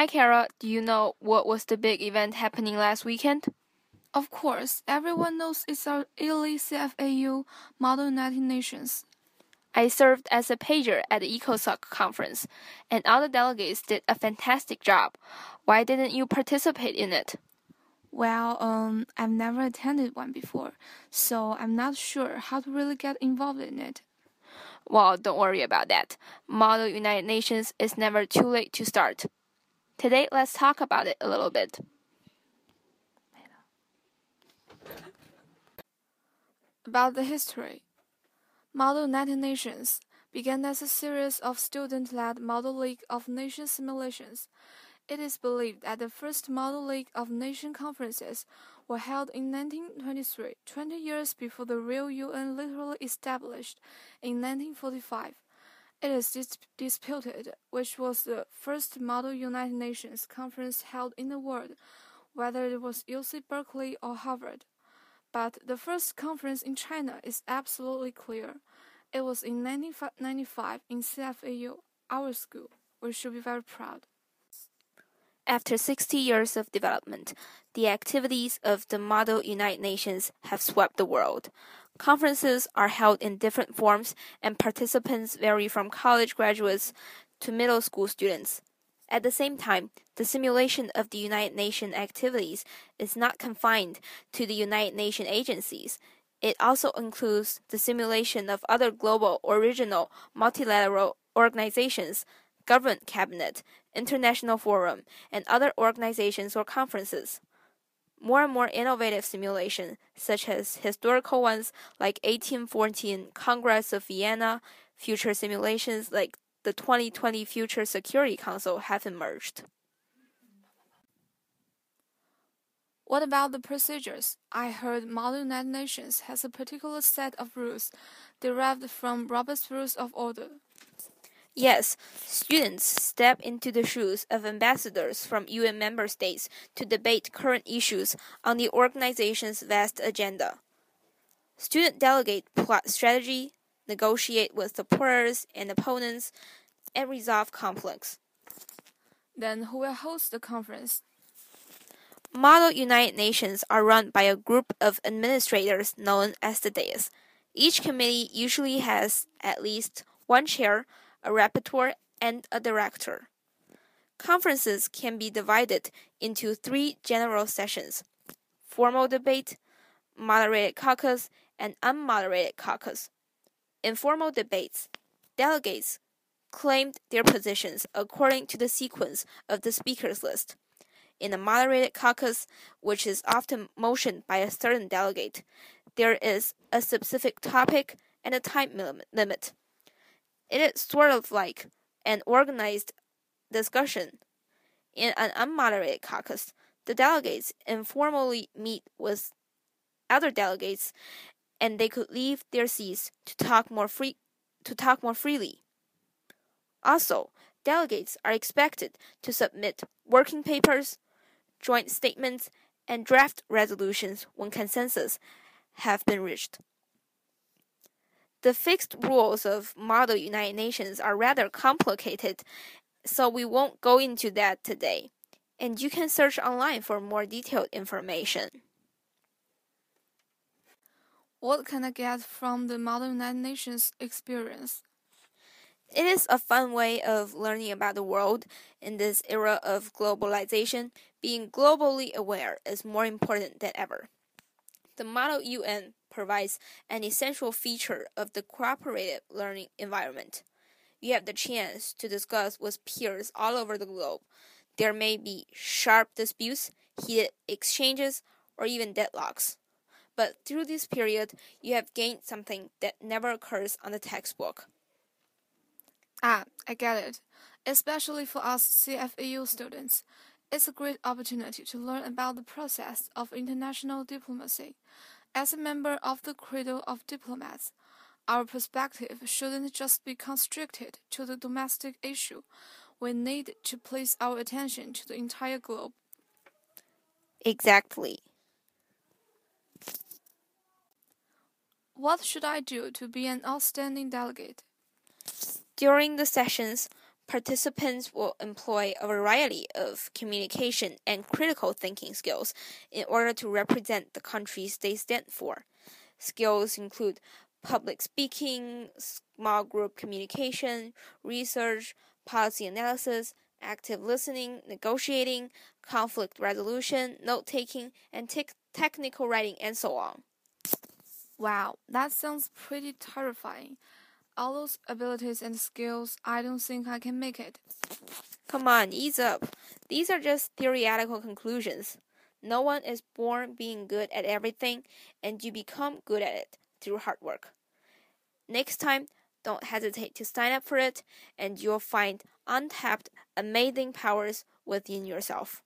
Hi, Kara. Do you know what was the big event happening last weekend? Of course, everyone knows it's our Italy CFAU Model United Nations. I served as a pager at the ECOSOC conference, and all the delegates did a fantastic job. Why didn't you participate in it? Well, I've never attended one before, so I'm not sure how to really get involved in it. Well, don't worry about that. Model United Nations is never too late to start. Today, let's talk about it a little bit. About the history. Model United Nations began as a series of student-led Model League of Nations simulations. It is believed that the first Model League of Nations conferences were held in 1923, 20 years before the real UN literally established in 1945. It is disputed which was the first Model United Nations conference held in the world, whether it was UC Berkeley or Harvard. But the first conference in China is absolutely clear. It was in 1995 in CFAU, our school. We should be very proud. After 60 years of development, the activities of the Model United Nations have swept the world. Conferences are held in different forms, and participants vary from college graduates to middle school students. At the same time, the simulation of the United Nations activities is not confined to the United Nations agencies. It also includes the simulation of other global or regional multilateral organizations, government cabinet, international forum, and other organizations or conferences. More and more innovative simulations, such as historical ones like 1814 Congress of Vienna, future simulations like the 2020 Future Security Council have emerged. What about the procedures? I heard Model United Nations has a particular set of rules derived from Robert's Rules of Order. Yes, students step into the shoes of ambassadors from UN member states to debate current issues on the organization's vast agenda. Student delegates plot strategy, negotiate with supporters and opponents, and resolve conflicts. Then who will host the conference? Model United Nations are run by a group of administrators known as the dais. Each committee usually has at least one chair, a rapporteur, and a director. Conferences can be divided into 3 general sessions: formal debate, moderated caucus, and unmoderated caucus. In formal debates, delegates claimed their positions according to the sequence of the speakers list. In a moderated caucus, which is often motioned by a certain delegate, there is a specific topic and a time limit. It is sort of like an organized discussion. In an unmoderated caucus, the delegates informally meet with other delegates, and they could leave their seats to talk more freely. Also, delegates are expected to submit working papers, joint statements, and draft resolutions when consensus have been reached. The fixed rules of Model United Nations are rather complicated, so we won't go into that today, and you can search online for more detailed information. What can I get from the Model United Nations experience? It is a fun way of learning about the world. In this era of globalization, being globally aware is more important than ever. The Model UN provides an essential feature of the cooperative learning environment. You have the chance to discuss with peers all over the globe. There may be sharp disputes, heated exchanges, or even deadlocks. But through this period, you have gained something that never occurs on the textbook. I get it. Especially for us CFAU students, it's a great opportunity to learn about the process of international diplomacy. As a member of the Cradle of Diplomats, our perspective shouldn't just be constricted to the domestic issue. We need to place our attention to the entire globe. Exactly. What should I do to be an outstanding delegate? During the sessions, Participants will employ a variety of communication and critical thinking skills in order to represent the countries they stand for. Skills include public speaking, small group communication, research, policy analysis, active listening, negotiating, conflict resolution, note-taking, and technical writing, and so on. Wow, that sounds pretty terrifying. All those abilities and skills, I don't think I can make it. Come on, ease up. These are just theoretical conclusions. No one is born being good at everything, and you become good at it through hard work. Next time, don't hesitate to sign up for it, and you'll find untapped, amazing powers within yourself.